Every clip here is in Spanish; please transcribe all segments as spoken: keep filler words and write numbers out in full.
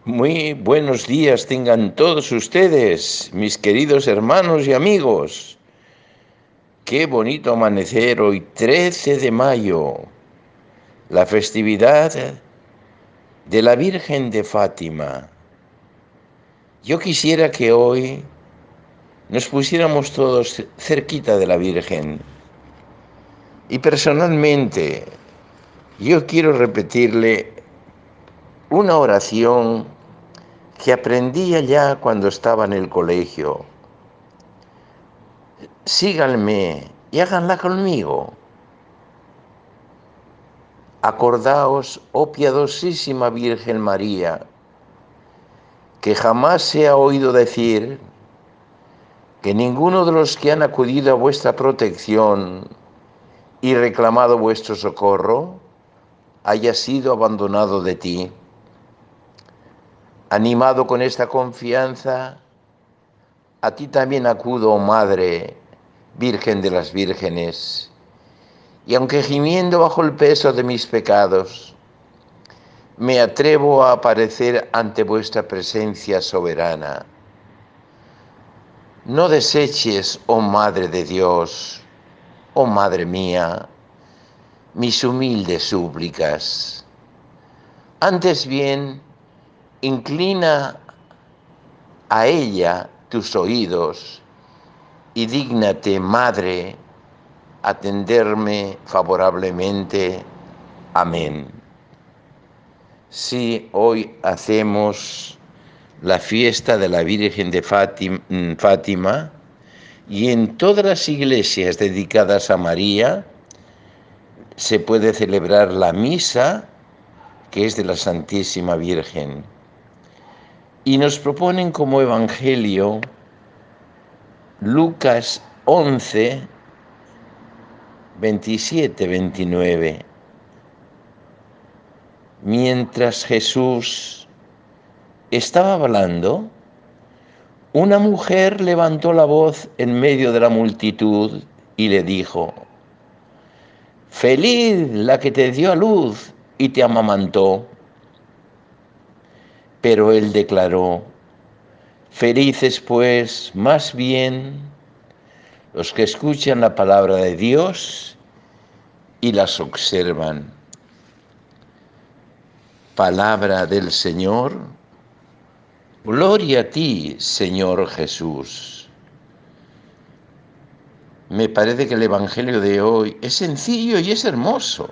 Muy buenos días tengan todos ustedes, mis queridos hermanos y amigos. Qué bonito amanecer hoy, trece de mayo, la festividad de la Virgen de Fátima. Yo quisiera que hoy nos pusiéramos todos cerquita de la Virgen. Y personalmente, yo quiero repetirle una oración que aprendí allá cuando estaba en el colegio. Síganme y háganla conmigo. Acordaos, oh piadosísima Virgen María, que jamás se ha oído decir que ninguno de los que han acudido a vuestra protección y reclamado vuestro socorro haya sido abandonado de ti. Animado con esta confianza, a ti también acudo, oh Madre, Virgen de las Vírgenes, y aunque gimiendo bajo el peso de mis pecados, me atrevo a aparecer ante vuestra presencia soberana. No deseches, oh Madre de Dios, oh Madre mía, mis humildes súplicas. Antes bien, inclina a ella tus oídos y dígnate, Madre, atenderme favorablemente. Amén. Si hoy hacemos la fiesta de la Virgen de Fátima, y en todas las iglesias dedicadas a María se puede celebrar la misa, que es de la Santísima Virgen. Y nos proponen como evangelio Lucas once, veintisiete, veintinueve. Mientras Jesús estaba hablando, una mujer levantó la voz en medio de la multitud y le dijo: «Feliz la que te dio a luz y te amamantó». Pero él declaró: «Felices pues, más bien, los que escuchan la palabra de Dios y las observan». Palabra del Señor. Gloria a ti, Señor Jesús. Me parece que el Evangelio de hoy es sencillo y es hermoso.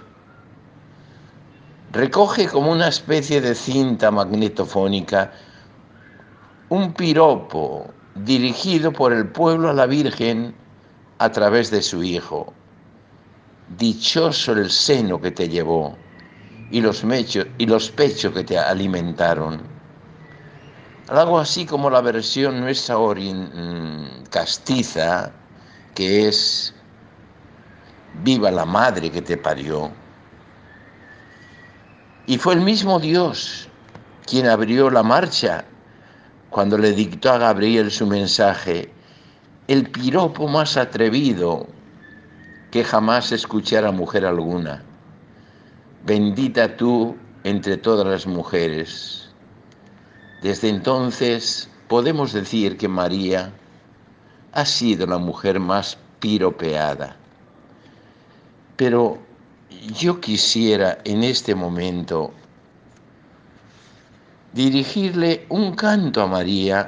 Recoge como una especie de cinta magnetofónica un piropo dirigido por el pueblo a la Virgen a través de su Hijo. Dichoso el seno que te llevó y los, mechos, y los pechos que te alimentaron. Algo así como la versión nuestra orin, castiza, que es viva la madre que te parió. Y fue el mismo Dios quien abrió la marcha cuando le dictó a Gabriel su mensaje, el piropo más atrevido que jamás escuchara mujer alguna. Bendita tú entre todas las mujeres. Desde entonces podemos decir que María ha sido la mujer más piropeada. Pero yo quisiera en este momento dirigirle un canto a María,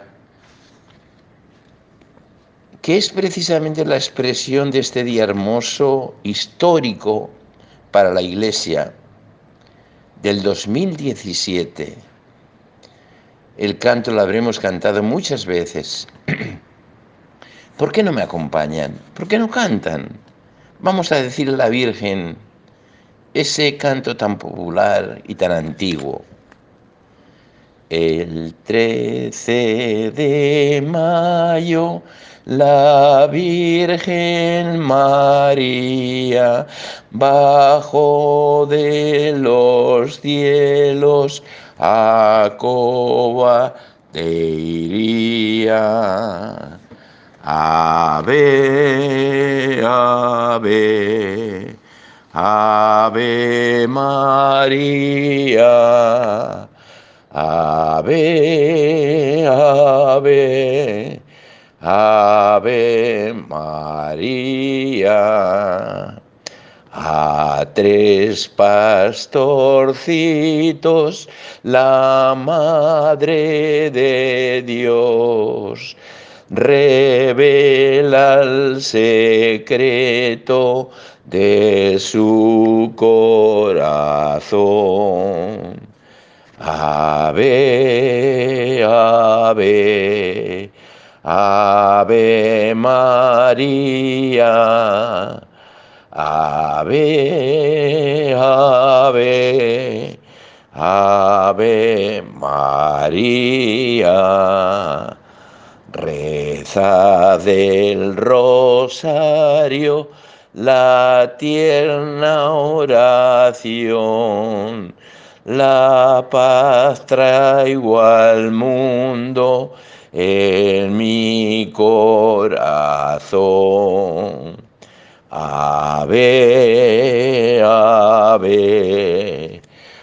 que es precisamente la expresión de este día hermoso, histórico para la Iglesia, del dos mil diecisiete. El canto lo habremos cantado muchas veces. ¿Por qué no me acompañan? ¿Por qué no cantan? Vamos a decirle a la Virgen ese canto tan popular y tan antiguo. El trece de mayo, la Virgen María bajó de los cielos a cobardería. Ave, ave, ave María. Ave, ave, ave María. A tres pastorcitos, la Madre de Dios revela el secreto de su corazón. Ave, ave, ave María. Ave, ave, ave María. Reza del rosario la tierna oración. La paz traigo al mundo en mi corazón. Ave, ave,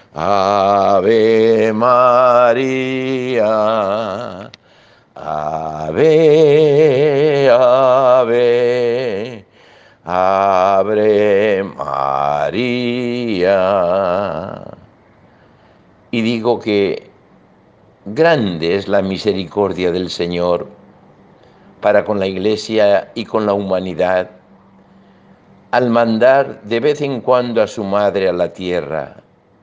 ave María. Ave, ave, ave María. Y digo que grande es la misericordia del Señor para con la Iglesia y con la humanidad, al mandar de vez en cuando a su madre a la tierra.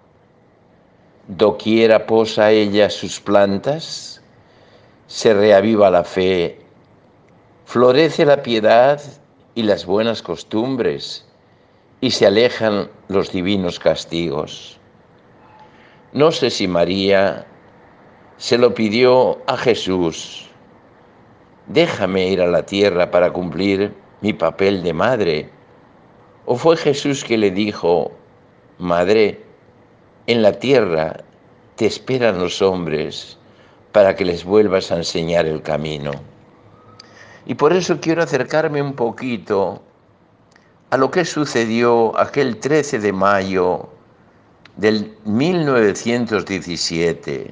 Doquiera posa ella sus plantas, se reaviva la fe, florece la piedad y las buenas costumbres, y se alejan los divinos castigos. No sé si María se lo pidió a Jesús: déjame ir a la tierra para cumplir mi papel de madre. ¿O fue Jesús que le dijo: madre, en la tierra te esperan los hombres para que les vuelvas a enseñar el camino? Y por eso quiero acercarme un poquito a lo que sucedió aquel trece de mayo del mil novecientos diecisiete.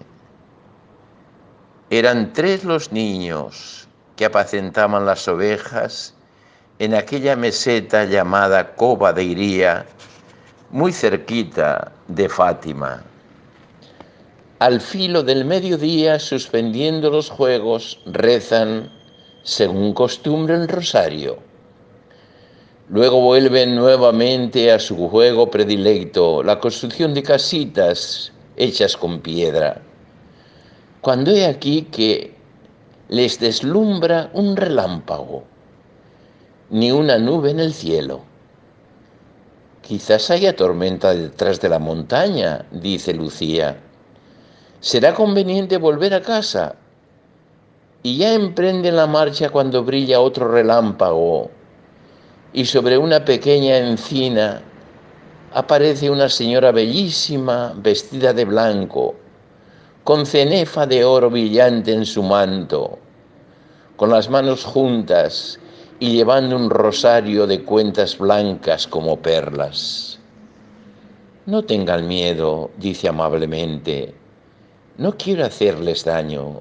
Eran tres los niños que apacentaban las ovejas en aquella meseta llamada Cova de Iría, muy cerquita de Fátima. Al filo del mediodía, suspendiendo los juegos, rezan, según costumbre, el rosario. Luego vuelven nuevamente a su juego predilecto, la construcción de casitas hechas con piedra, cuando he aquí que les deslumbra un relámpago, ni una nube en el cielo. Quizás haya tormenta detrás de la montaña, dice Lucía. Será conveniente volver a casa. Y ya emprenden la marcha cuando brilla otro relámpago, y sobre una pequeña encina aparece una señora bellísima, vestida de blanco, con cenefa de oro brillante en su manto, con las manos juntas y llevando un rosario de cuentas blancas como perlas. No tengan miedo, dice amablemente, no quiero hacerles daño.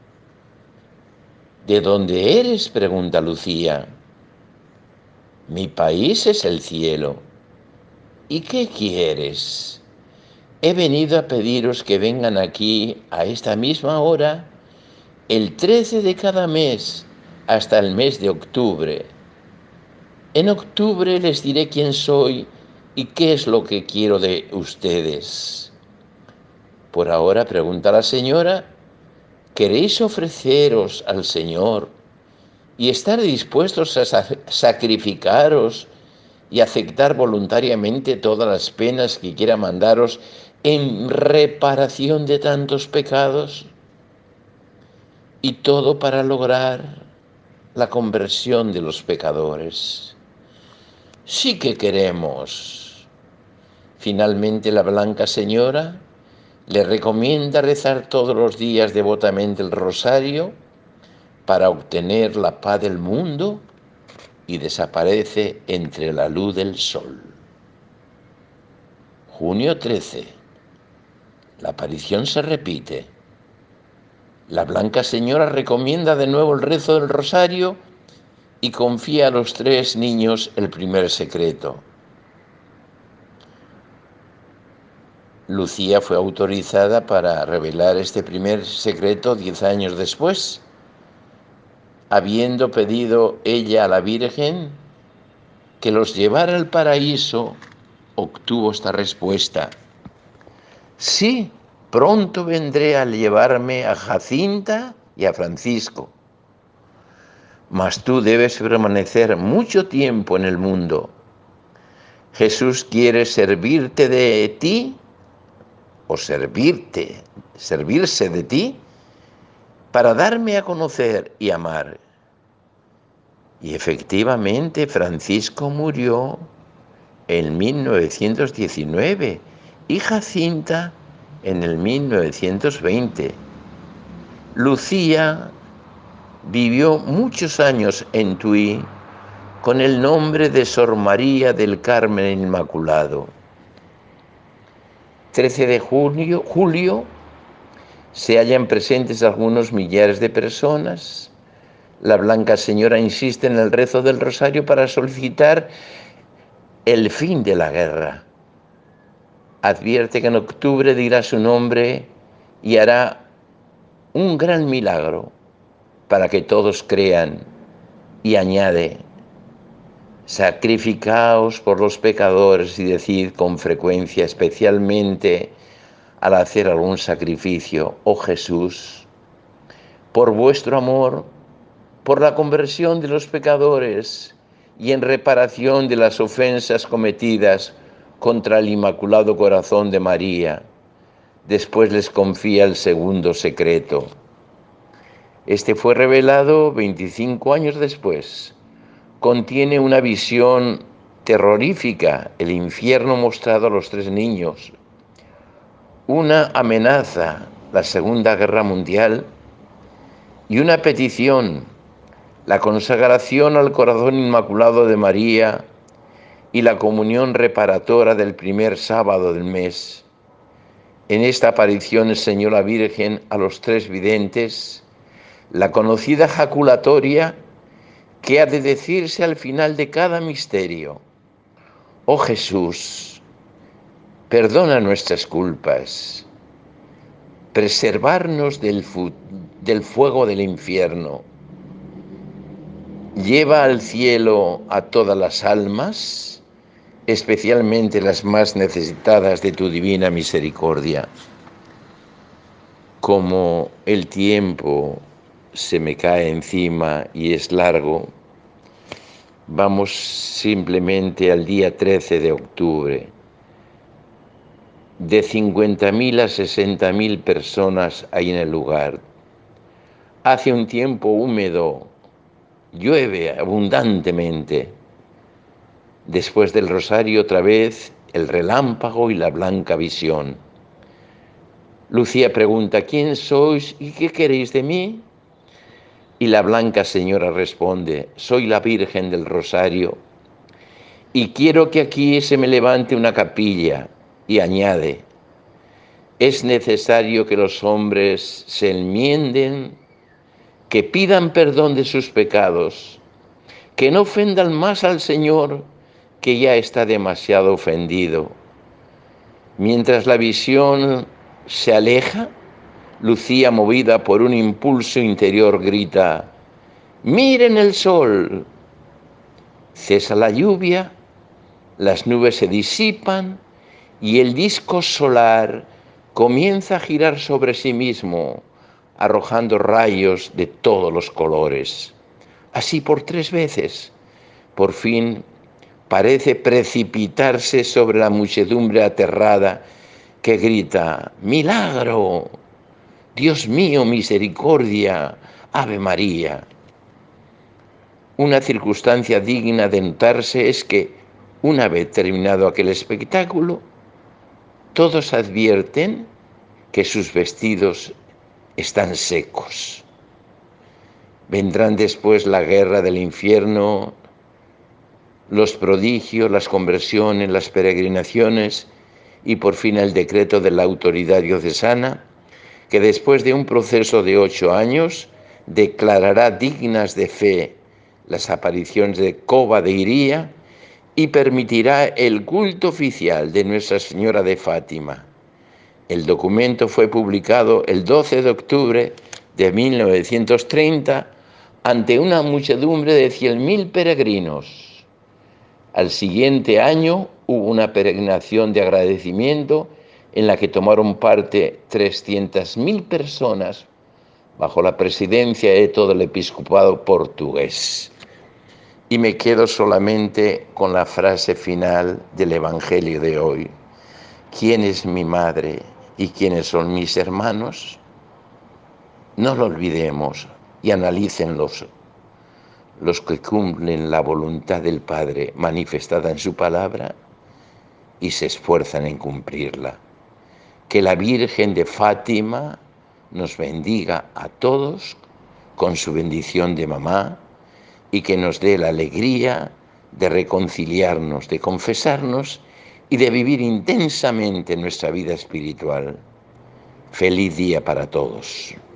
¿De dónde eres?, pregunta Lucía. Mi país es el cielo. ¿Y qué quieres? He venido a pediros que vengan aquí a esta misma hora, el trece de cada mes, hasta el mes de octubre. En octubre les diré quién soy y qué es lo que quiero de ustedes. Por ahora, pregunta la señora, ¿queréis ofreceros al Señor y estar dispuestos a sacrificaros y aceptar voluntariamente todas las penas que quiera mandaros en reparación de tantos pecados? Y todo para lograr la conversión de los pecadores. Sí que queremos. Finalmente la blanca señora le recomienda rezar todos los días devotamente el rosario para obtener la paz del mundo, y desaparece entre la luz del sol. junio trece. La aparición se repite. La Blanca Señora recomienda de nuevo el rezo del rosario y confía a los tres niños el primer secreto. Lucía fue autorizada para revelar este primer secreto diez años después, habiendo pedido ella a la Virgen que los llevara al paraíso. Obtuvo esta respuesta: sí, pronto vendré a llevarme a Jacinta y a Francisco, mas tú debes permanecer mucho tiempo en el mundo. Jesús quiere servirte de ti, o servirte, servirse de ti, para darme a conocer y amar. Y efectivamente Francisco murió en mil novecientos diecinueve y Jacinta en el mil novecientos veinte. Lucía vivió muchos años en Tui con el nombre de Sor María del Carmen Inmaculado. trece de junio, julio se hallan presentes algunos millares de personas. La Blanca Señora insiste en el rezo del rosario para solicitar el fin de la guerra. Advierte que en octubre dirá su nombre y hará un gran milagro para que todos crean, y añade: sacrificaos por los pecadores y decid con frecuencia, especialmente al hacer algún sacrificio: oh Jesús, por vuestro amor, por la conversión de los pecadores y en reparación de las ofensas cometidas contra el Inmaculado Corazón de María. Después les confía el segundo secreto. Este fue revelado veinticinco años después. Contiene una visión terrorífica, el infierno mostrado a los tres niños, una amenaza, la Segunda Guerra Mundial, y una petición, la consagración al Corazón Inmaculado de María y la comunión reparadora del primer sábado del mes. En esta aparición enseñó la Virgen a los tres videntes la conocida jaculatoria que ha de decirse al final de cada misterio: oh Jesús, perdona nuestras culpas, preservarnos del, fu del fuego del infierno, lleva al cielo a todas las almas, especialmente las más necesitadas de tu divina misericordia. Como el tiempo se me cae encima y es largo, vamos simplemente al día trece de octubre. De cincuenta mil a sesenta mil personas hay en el lugar. Hace un tiempo húmedo, llueve abundantemente. Después del rosario otra vez el relámpago y la blanca visión. Lucía pregunta: ¿quién sois y qué queréis de mí? Y la Blanca Señora responde: soy la Virgen del Rosario y quiero que aquí se me levante una capilla. Y añade: es necesario que los hombres se enmienden, que pidan perdón de sus pecados, que no ofendan más al Señor, que ya está demasiado ofendido. Mientras la visión se aleja, Lucía, movida por un impulso interior, grita: ¡miren el sol! Cesa la lluvia, las nubes se disipan y el disco solar comienza a girar sobre sí mismo, arrojando rayos de todos los colores. Así por tres veces. Por fin parece precipitarse sobre la muchedumbre aterrada que grita: ¡milagro! Dios mío, misericordia, Ave María. Una circunstancia digna de notarse es que, una vez terminado aquel espectáculo, todos advierten que sus vestidos están secos. Vendrán después la guerra del infierno, los prodigios, las conversiones, las peregrinaciones y por fin el decreto de la autoridad diocesana, que después de un proceso de ocho años declarará dignas de fe las apariciones de Cova de Iría y permitirá el culto oficial de Nuestra Señora de Fátima. El documento fue publicado el doce de octubre de mil novecientos treinta ante una muchedumbre de cien mil peregrinos. Al siguiente año hubo una peregrinación de agradecimiento en la que tomaron parte trescientas mil personas bajo la presidencia de todo el episcopado portugués. Y me quedo solamente con la frase final del Evangelio de hoy. ¿Quién es mi madre y quiénes son mis hermanos? No lo olvidemos y analícenlos los que cumplen la voluntad del Padre manifestada en su palabra y se esfuerzan en cumplirla. Que la Virgen de Fátima nos bendiga a todos con su bendición de mamá y que nos dé la alegría de reconciliarnos, de confesarnos y de vivir intensamente nuestra vida espiritual. Feliz día para todos.